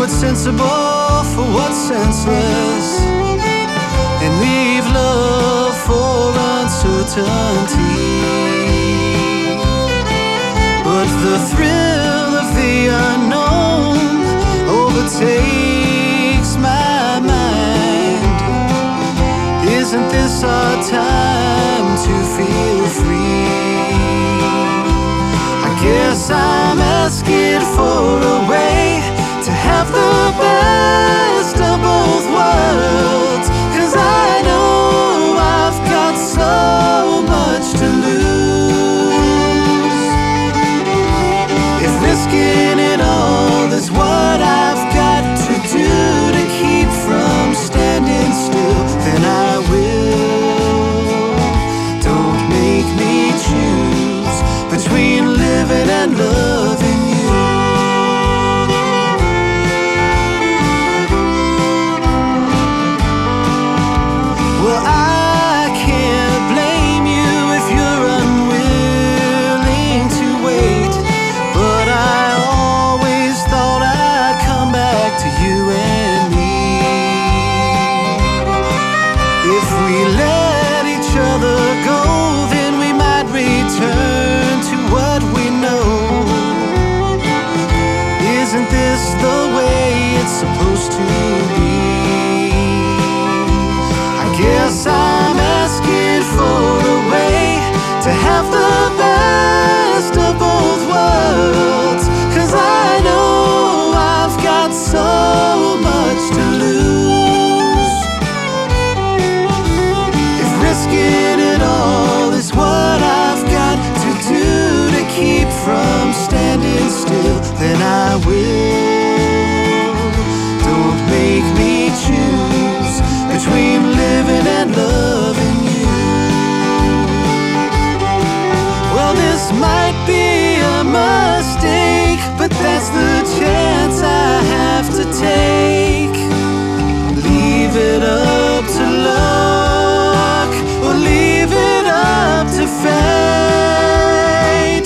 what's sensible for what's senseless, and leave love for uncertainty. But the thrill of the unknown overtakes my mind. Isn't this our time to feel free? I guess I'm asking for a way to have the best of both worlds, 'cause I know I've got so much to lose. If risking it all is what I've got to do to keep from standing still, then I will. Don't make me choose between living and loving you. Well, I can't blame you if you're unwilling to wait, but I always thought I'd come back to you and me. If we let each other go, then we might return to what we know. Isn't this the way it's supposed to be? I guess I'm asking for a way to have the best of both worlds, 'cause I know I've got so much to lose. If risking it all is what I've got to do to keep from standing still, then I will. Don't make me choose between living and loving you. Well, this might be a mistake, but that's the chance I have to take. Leave it up to luck, or leave it up to fate.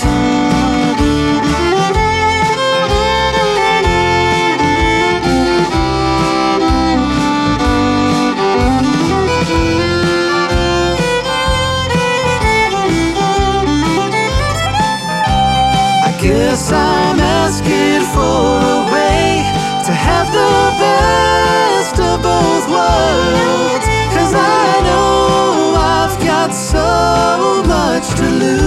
I guess I'm asking for a way to have the best of both worlds, 'cause I know I've got so much to lose.